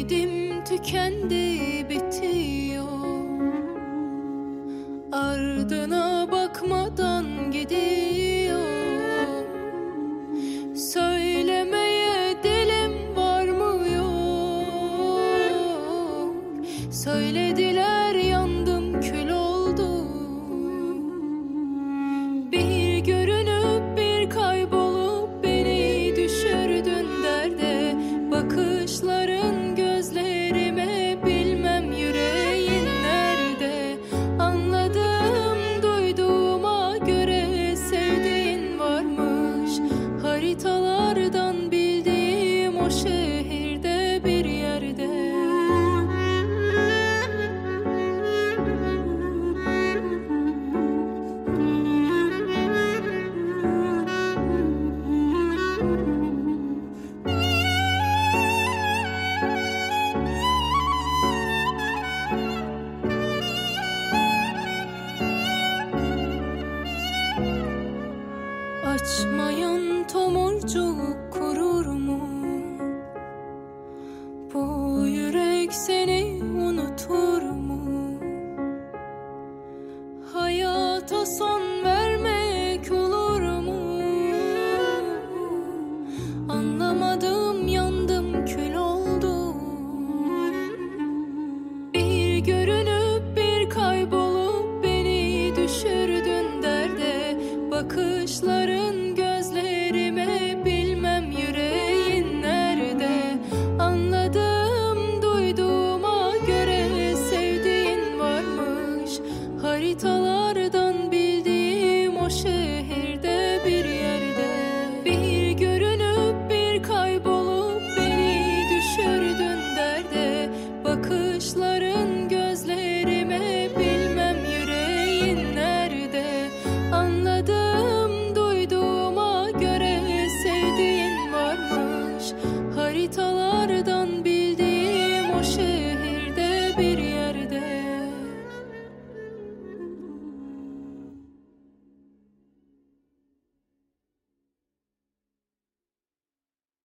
Ümidim tükendi, bitiyor. Ardına bakmadan gidiyor. Söylemeye dilim varmıyor. Söylediler, yandım, kül oldum. Bir görünüp bir kaybolup beni düşürdün derde. Bakışların gözlerime, bilmem yüreğin nerede. Anladım, duyduğuma göre sevdiğin varmış. Haritalardan bildiğim o şehirde bir yerde. Açmayan tomurcuk kurur mu? Bu yürek seni unutur mu? Hayata son vermek olur mu? Anlamadım, yandım, kül oldum. Bir görünüp bir kaybolup beni düşürdün derde. Bakışların gözlerime, bilmem yüreğin nerede. Anladım, duyduğuma göre sevdiğin varmış. Haritalardan bildiğim o şehirde bir yerde. Bir görünüp bir kaybolup beni düşürdün derde. Bakışların gözlerime, bilmem yüreğin nerede. Anladım, duyduğuma göre sevdiğin varmış. Haritalar